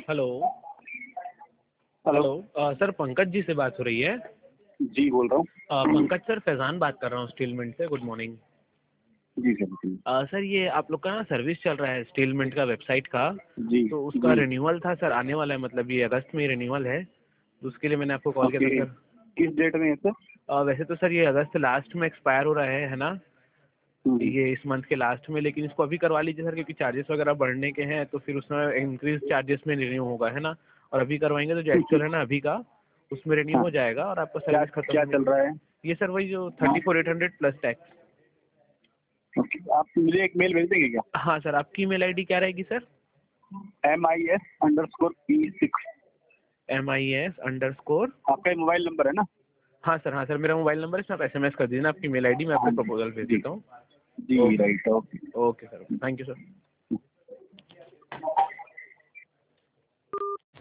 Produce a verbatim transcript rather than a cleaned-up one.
Hello. Hello. Hello uh, sir Pankaj ji से बात हो रही है? जी, बोल रहा हूँ। अ, पंकज सर, फैज़ान बात कर रहा हूँ स्टील मिंट से। Good morning. जी सर, जी। अ, सर ये आप लोग का ना सर्विस चल रहा है स्टील मिंट का वेबसाइट का, जी, तो उसका जी। रिन्यूअल था सर, आने वाला है, मतलब ये अगस्त में रिन्यूअल है, तो उसके लिए मैंने आपको कॉल किया ओके। था सर। किस डेट में है सर? अ, वैसे तो सर ये अगस्त लास्ट में एक्सपायर हो रहा है है ना, हम्म, ये इस मंथ के लास्ट में, लेकिन इसको अभी करवा लीजिए सर, क्योंकि चार्जेस वगैरह बढ़ने के हैं, तो फिर उसमें इंक्रीज चार्जेस में रिन्यू होगा, है ना। और अभी करवाएंगे तो जो ठीक है। एक्चुअल है ना अभी का, उसमें रिन्यू हाँ। हो जाएगा और आपका क्या सर्विस खत्म क्या होने चल के। रहा है? ये सर वही जो हाँ। Thirty four eight hundred plus tax. Okay, आप मुझे एक मेल भेज देंगे क्या? हाँ सर, आपकी मेल आईडी क्या रहेगी sir? M I S underscore P six. M I S underscore. आपका ये मोबाइल नंबर है ना? हाँ सर, हाँ सर, मेरा मोबाइल नंबर है, इसमें आप एस एम एस कर दीजिए ना आपकी मेल आईडी, मैं आपको हाँ जी। प्रपोजल भेज जी। देता हूँ। जी okay. Right, okay. Okay sir, thank you sir.